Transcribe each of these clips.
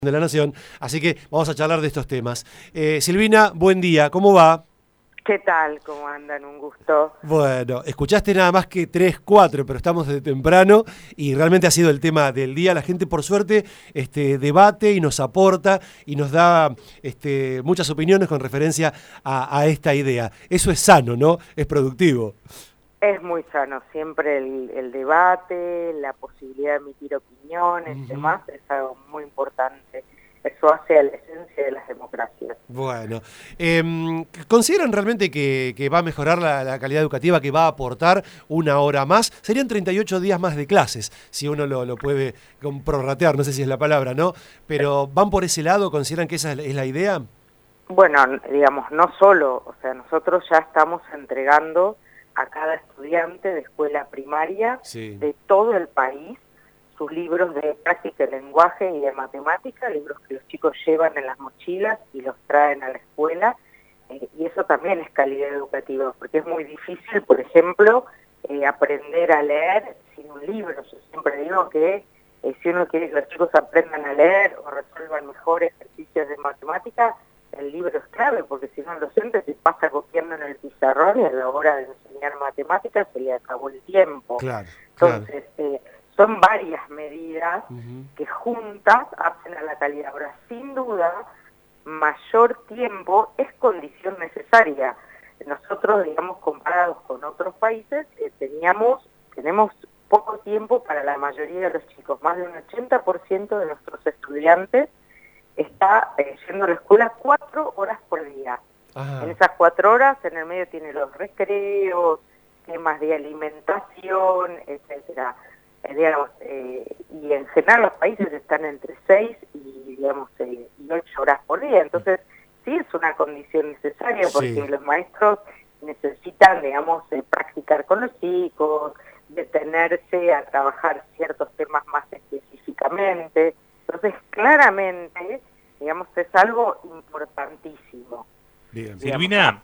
de la Nación, así que vamos a charlar de estos temas. Silvina, buen día, ¿cómo va? ¿Qué tal? ¿Cómo andan? Un gusto. Bueno, escuchaste nada más que 3, 4, pero estamos desde temprano y realmente ha sido el tema del día. La gente, por suerte, debate y nos aporta y nos da muchas opiniones con referencia a esta idea. Eso es sano, ¿no? Es productivo. Es muy sano, siempre el debate, la posibilidad de emitir opiniones y demás es algo muy importante. Eso hace a la esencia de las democracias. Bueno, ¿consideran realmente que va a mejorar la calidad educativa, que va a aportar una hora más? Serían 38 días más de clases, si uno lo puede prorratear, no sé si es la palabra, ¿no? Pero ¿van por ese lado? ¿Consideran que esa es la idea? Bueno, digamos, no solo, o sea, nosotros ya estamos entregando a cada estudiante de escuela primaria de todo el país sus libros de práctica de lenguaje y de matemática, libros que los chicos llevan en las mochilas y los traen a la escuela, y eso también es calidad educativa, porque es muy difícil, por ejemplo, aprender a leer sin un libro. Yo siempre digo que si uno quiere que los chicos aprendan a leer o resuelvan mejor ejercicios de matemática, el libro es clave, porque si no el docente se pasa copiando en el pizarrón y a la hora de enseñar matemáticas se le acabó el tiempo. Claro, Entonces, son varias medidas que juntas hacen a la calidad. Ahora, sin duda, mayor tiempo es condición necesaria. Nosotros, digamos, comparados con otros países, tenemos poco tiempo para la mayoría de los chicos. Más de un 80% de nuestros estudiantes está yendo a la escuela 4 horas por día. En esas 4 horas, en el medio tiene los recreos, temas de alimentación, etcétera. Y en general los países están entre 6 y 8 horas por día. Entonces, sí es una condición necesaria porque los maestros necesitan, practicar con los chicos, detenerse a trabajar ciertos temas más específicamente. Entonces, claramente, es algo importantísimo. Bien. Silvina,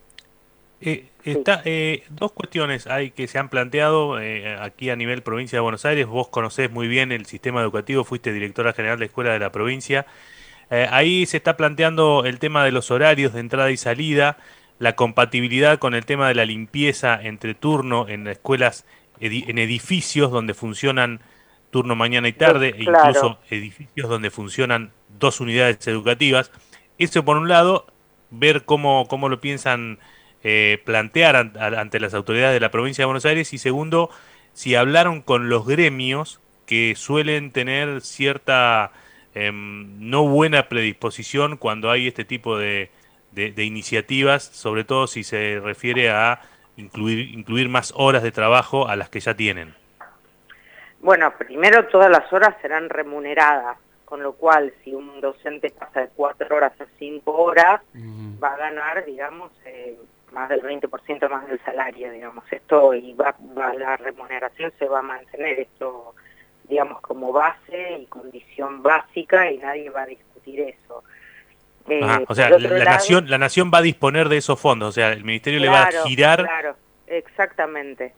dos cuestiones hay que se han planteado aquí a nivel provincia de Buenos Aires. Vos conocés muy bien el sistema educativo, fuiste directora general de escuela de la provincia. Ahí se está planteando el tema de los horarios de entrada y salida, la compatibilidad con el tema de la limpieza entre turno en escuelas, en edificios donde funcionan turno mañana y tarde, e incluso edificios donde funcionan 2 unidades educativas. Eso por un lado, ver cómo lo piensan plantear ante las autoridades de la provincia de Buenos Aires, y segundo, si hablaron con los gremios que suelen tener cierta no buena predisposición cuando hay este tipo de iniciativas, sobre todo si se refiere a incluir más horas de trabajo a las que ya tienen. Bueno, primero todas las horas serán remuneradas, con lo cual si un docente pasa de 4 horas a 5 horas, va a ganar, más del 20% más del salario, esto, y la remuneración se va a mantener, esto, como base y condición básica, y nadie va a discutir eso. O sea, la nación va a disponer de esos fondos, o sea, el ministerio le va a girar. Claro, exactamente.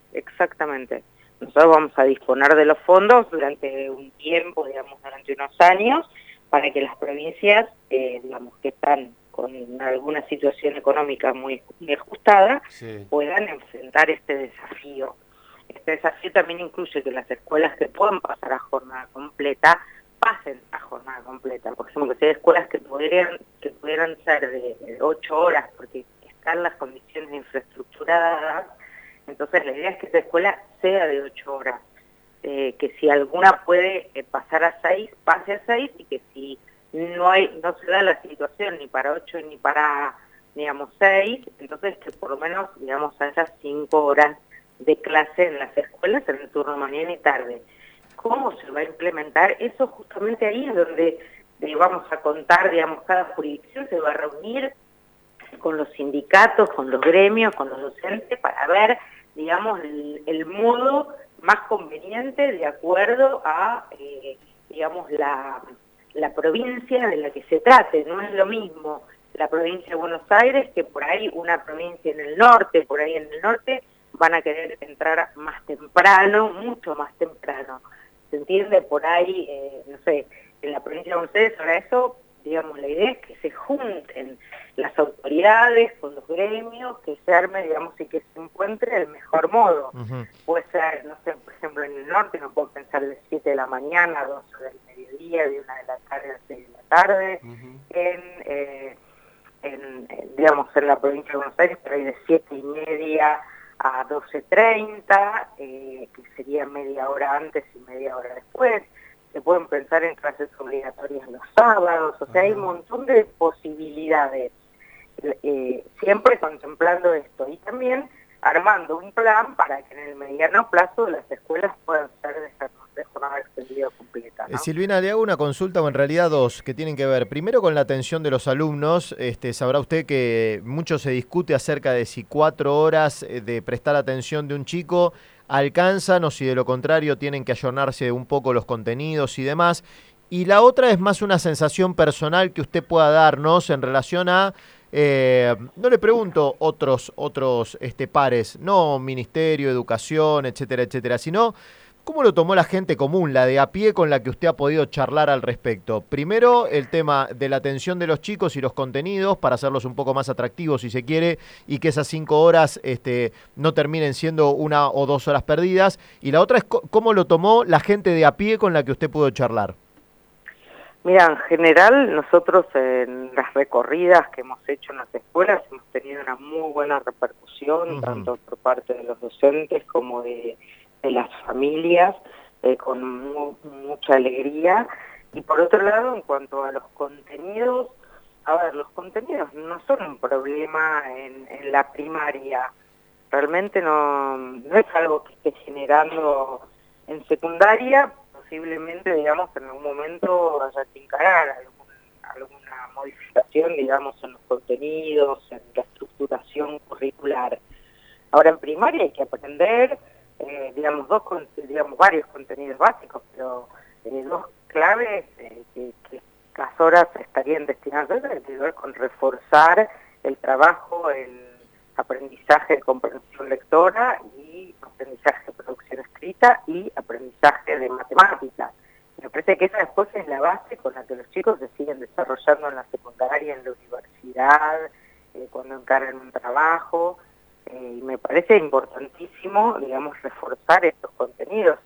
Nosotros vamos a disponer de los fondos durante un tiempo, durante unos años, para que las provincias, que están con alguna situación económica muy ajustada, puedan enfrentar este desafío. Este desafío también incluye que las escuelas que puedan pasar a jornada completa, pasen a jornada completa. Por ejemplo, si hay escuelas que pudieran ser de 8 horas, porque están las condiciones de infraestructura dadas, entonces la idea es que esa escuela sea de 8 horas, que si alguna puede pasar a 6, pase a 6, y que si no se da la situación ni para 8 ni para, 6, entonces que por lo menos, haya 5 horas de clase en las escuelas en el turno mañana y tarde. ¿Cómo se va a implementar? Eso justamente ahí es donde vamos a contar, cada jurisdicción se va a reunir con los sindicatos, con los gremios, con los docentes, para ver, el modo más conveniente de acuerdo a, la provincia de la que se trate. No es lo mismo la provincia de Buenos Aires que por ahí una provincia en el norte. Por ahí en el norte van a querer entrar más temprano, mucho más temprano. ¿Se entiende? Por ahí, en la provincia de Buenos Aires. Ahora eso, digamos, la idea es que se junten las autoridades con los gremios, que se arme, digamos, y que se encuentre el mejor modo. Puede ser, no sé, por ejemplo, en el norte no puedo pensar de 7 de la mañana a 12 del mediodía, de 1 de la tarde a 6 de la tarde, digamos, en la provincia de Buenos Aires, pero hay de 7:30 a 12:30, que sería media hora antes y media hora después. Se pueden pensar en clases obligatorias los sábados, o sea, hay un montón de posibilidades, siempre contemplando esto y también armando un plan para que en el mediano plazo las escuelas puedan ser de jornada extendida completa, ¿no? Silvina, le hago una consulta, o en realidad dos, que tienen que ver. Primero, con la atención de los alumnos. Sabrá usted que mucho se discute acerca de si 4 horas de prestar atención de un chico alcanzan o si de lo contrario tienen que ayornarse un poco los contenidos y demás. Y la otra es más una sensación personal que usted pueda darnos en relación a, no le pregunto otros pares, no ministerio, educación, etcétera, etcétera, sino ¿cómo lo tomó la gente común, la de a pie con la que usted ha podido charlar al respecto? Primero, el tema de la atención de los chicos y los contenidos para hacerlos un poco más atractivos, si se quiere, y que esas 5 horas no terminen siendo 1 o 2 horas perdidas. Y la otra es cómo lo tomó la gente de a pie con la que usted pudo charlar. Mira, en general, nosotros en las recorridas que hemos hecho en las escuelas hemos tenido una muy buena repercusión, tanto por parte de los docentes como de las familias, con mucha alegría. Y por otro lado, en cuanto a los contenidos, los contenidos no son un problema en la primaria. Realmente no es algo que esté generando en secundaria. Posiblemente, digamos, en algún momento haya que encarar alguna modificación, digamos, en los contenidos, en la estructuración curricular. Ahora, en primaria hay que aprender, digamos, varios contenidos básicos, pero 2 claves que las horas estarían destinadas a tienen que ver con reforzar el trabajo, el aprendizaje de comprensión lectora y aprendizaje de producción escrita y aprendizaje de matemáticas. Me parece que esa después es la base con la que los chicos se siguen desarrollando en la secundaria, en la universidad, cuando encaran un trabajo. Y me parece importantísimo, digamos, reforzar estos contenidos.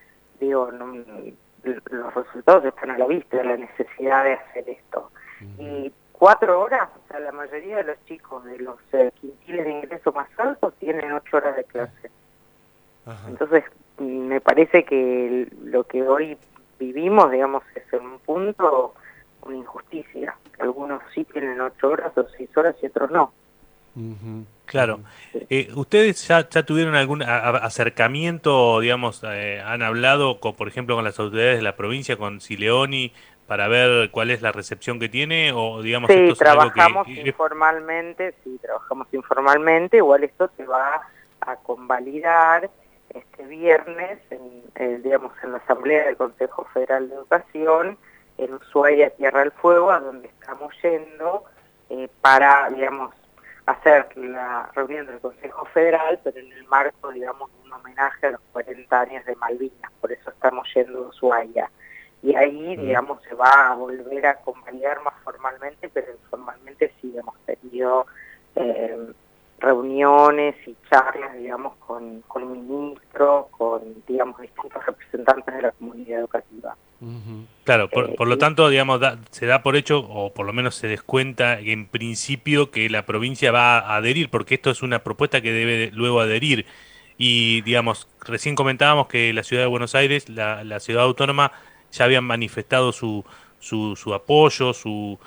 Los resultados están a la vista de la necesidad de hacer esto. Y 4 horas, o sea, la mayoría de los chicos de los quintiles de ingreso más altos tienen 8 horas de clase. Entonces, me parece que lo que hoy vivimos, digamos, es en un punto una injusticia. Algunos sí tienen 8 horas o 6 horas y otros no. Claro. ¿Ustedes ya tuvieron algún acercamiento, digamos, han hablado, por ejemplo, con las autoridades de la provincia, con Sileoni, para ver cuál es la recepción que tiene? O, digamos, sí, esto es trabajamos algo informalmente, igual esto se va a convalidar este viernes, digamos, en la Asamblea del Consejo Federal de Educación, en Ushuaia, Tierra del Fuego, a donde estamos yendo para, digamos, hacer la reunión del Consejo Federal, pero en el marco, digamos, de un homenaje a los 40 años de Malvinas, por eso estamos yendo a Ushuaia. Y ahí, digamos, se va a volver a convalidar más formalmente, pero informalmente sí hemos tenido reuniones y charlas, digamos, con ministros, con, digamos, distintos representantes de la comunidad educativa. Claro, por lo tanto, digamos, se da por hecho, o por lo menos se descuenta en principio que la provincia va a adherir, porque esto es una propuesta que debe luego adherir. Y, digamos, recién comentábamos que la ciudad de Buenos Aires, la ciudad autónoma, ya habían manifestado su apoyo, su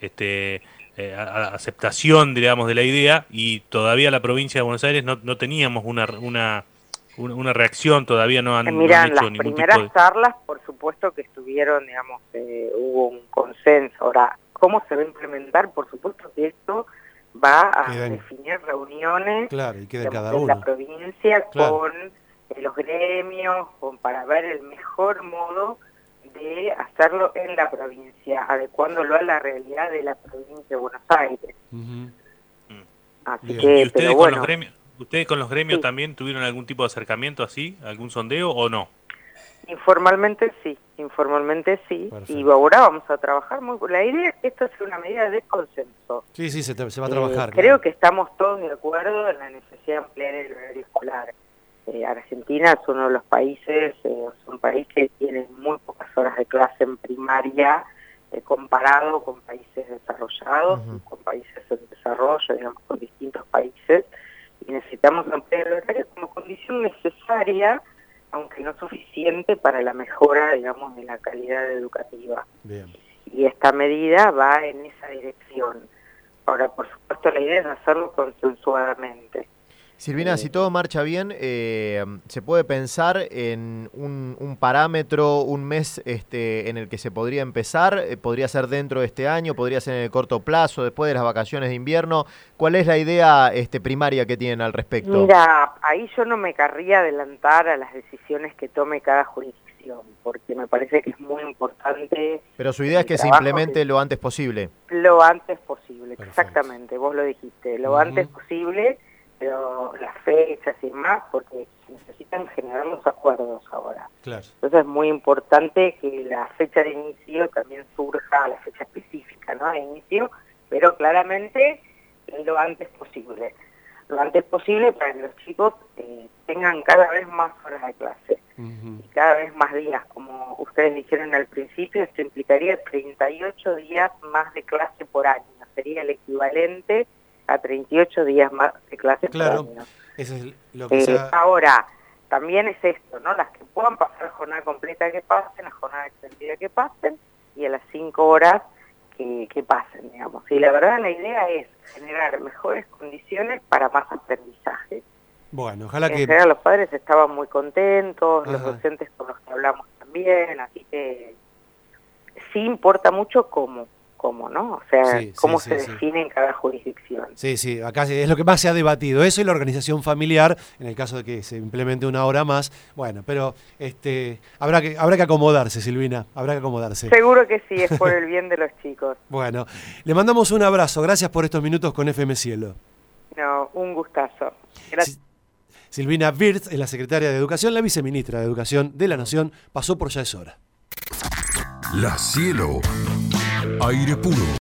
aceptación, digamos, de la idea, y todavía la provincia de Buenos Aires no teníamos una reacción, todavía no han hecho ningún tipo de... Las primeras charlas, por supuesto que estuvieron, digamos, hubo un consenso. Ahora, ¿cómo se va a implementar? Por supuesto que esto va a definir reuniones, digamos, en la provincia, con los gremios, para ver el mejor modo de hacerlo en la provincia, adecuándolo a la realidad de la provincia de Buenos Aires. Así que, ¿y ustedes pero con bueno, los gremios, ustedes con los gremios también tuvieron algún tipo de acercamiento así, algún sondeo o no? Informalmente sí. Perfecto. Y ahora vamos a trabajar la idea es que esto sea una medida de consenso. Sí, se va a trabajar. Creo que estamos todos de acuerdo en la necesidad de ampliar el horario escolar. Argentina es uno de los países, es un país que tiene muy pocas horas de clase en primaria, comparado con países desarrollados, con países en desarrollo, digamos, con distintos países, y necesitamos ampliar el horario como condición necesaria, aunque no suficiente, para la mejora, digamos, de la calidad educativa. Bien. Y esta medida va en esa dirección. Ahora, por supuesto, la idea es hacerlo consensuadamente. Silvina, si todo marcha bien, ¿se puede pensar en un parámetro, un mes en el que se podría empezar? ¿Podría ser dentro de este año? ¿Podría ser en el corto plazo, después de las vacaciones de invierno? ¿Cuál es la idea primaria que tienen al respecto? Mira, ahí yo no me querría adelantar a las decisiones que tome cada jurisdicción, porque me parece que es muy importante... Pero su idea es que se implemente lo antes posible. Lo antes posible, Perfecto. Exactamente, vos lo dijiste, lo antes posible, pero las fechas y demás, porque se necesitan generar los acuerdos ahora. Claro. Entonces es muy importante que la fecha de inicio también surja, la fecha específica, ¿no?, de inicio, pero claramente lo antes posible. Lo antes posible para que los chicos tengan cada vez más horas de clase y cada vez más días. Como ustedes dijeron al principio, esto implicaría 38 días más de clase por año. Sería el equivalente a 38 días más de clase por año. Eso es lo que Ahora, también es esto, ¿no? Las que puedan pasar jornada completa que pasen, la jornada extendida que pasen, y a las 5 horas que pasen, digamos. Y la verdad la idea es generar mejores condiciones para más aprendizaje. Bueno, ojalá en general los padres estaban muy contentos, los docentes con los que hablamos también, así que sí importa mucho cómo, ¿no? O sea, cómo se define en cada jurisdicción. Sí, acá es lo que más se ha debatido, eso y la organización familiar, en el caso de que se implemente una hora más. Bueno, pero habrá que acomodarse, Silvina, habrá que acomodarse. Seguro que sí, es por el bien de los chicos. Bueno, le mandamos un abrazo, gracias por estos minutos con FM Cielo. No, un gustazo. Gracias. Silvina Wirtz es la secretaria de Educación, la viceministra de Educación de la Nación, pasó por Ya es Hora. La Cielo, aire puro.